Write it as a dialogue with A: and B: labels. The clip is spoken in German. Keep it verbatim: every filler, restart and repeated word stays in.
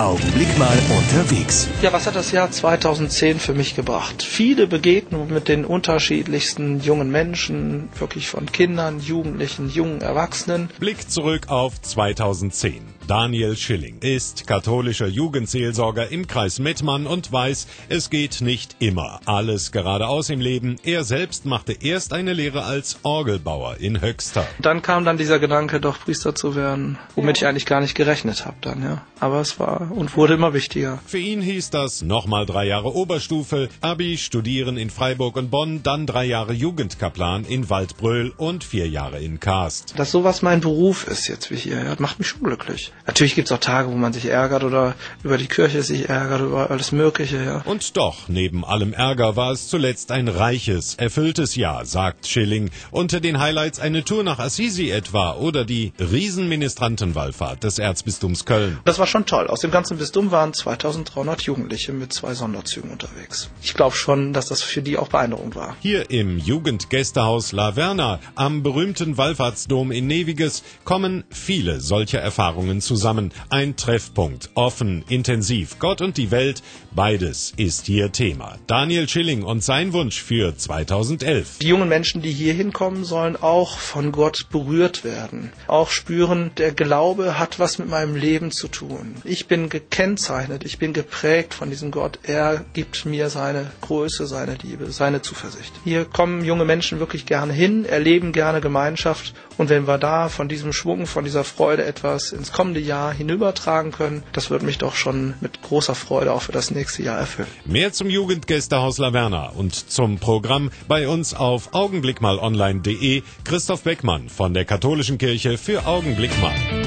A: Augenblick mal unterwegs.
B: Ja, was hat das Jahr zweitausendzehn für mich gebracht? Viele Begegnungen mit den unterschiedlichsten jungen Menschen, wirklich von Kindern, Jugendlichen, jungen Erwachsenen.
C: Blick zurück auf zweitausendzehn. Daniel Schilling ist katholischer Jugendseelsorger im Kreis Mettmann und weiß, es geht nicht immer alles geradeaus im Leben. Er selbst machte erst eine Lehre als Orgelbauer in Höxter.
B: Dann kam dann dieser Gedanke, doch Priester zu werden, womit ich eigentlich gar nicht gerechnet habe dann, ja. Aber es war und wurde immer wichtiger.
C: Für ihn hieß das nochmal drei Jahre Oberstufe, Abi, Studieren in Freiburg und Bonn, dann drei Jahre Jugendkaplan in Waldbröl und vier Jahre in Kaast.
B: Dass sowas mein Beruf ist jetzt wie hier, ja, macht mich schon glücklich. Natürlich gibt es auch Tage, wo man sich ärgert oder über die Kirche sich ärgert, über alles Mögliche, ja.
C: Und doch, neben allem Ärger war es zuletzt ein reiches, erfülltes Jahr, sagt Schilling. Unter den Highlights eine Tour nach Assisi etwa oder die Riesenministrantenwallfahrt des Erzbistums Köln.
B: Das war schon toll. Aus dem ganzen Bistum waren zweitausenddreihundert Jugendliche mit zwei Sonderzügen unterwegs. Ich glaube schon, dass das für die auch beeindruckend war.
C: Hier im Jugendgästehaus La Verna am berühmten Wallfahrtsdom in Neviges kommen viele solcher Erfahrungen zusammen. Ein Treffpunkt, offen, intensiv, Gott und die Welt, beides ist hier Thema. Daniel Schilling und sein Wunsch für zweitausendelf.
B: Die jungen Menschen, die hier hinkommen, sollen auch von Gott berührt werden. Auch spüren, der Glaube hat was mit meinem Leben zu tun. Ich bin gekennzeichnet, ich bin geprägt von diesem Gott. Er gibt mir seine Größe, seine Liebe, seine Zuversicht. Hier kommen junge Menschen wirklich gerne hin, erleben gerne Gemeinschaft. Und wenn wir da von diesem Schwung, von dieser Freude etwas ins kommende Jahr hinübertragen können, das wird mich doch schon mit großer Freude auch für das nächste Jahr erfüllen.
C: Mehr zum Jugendgästehaus La Verna und zum Programm bei uns auf augenblickmalonline punkt de. Christoph Beckmann von der Katholischen Kirche für Augenblick mal.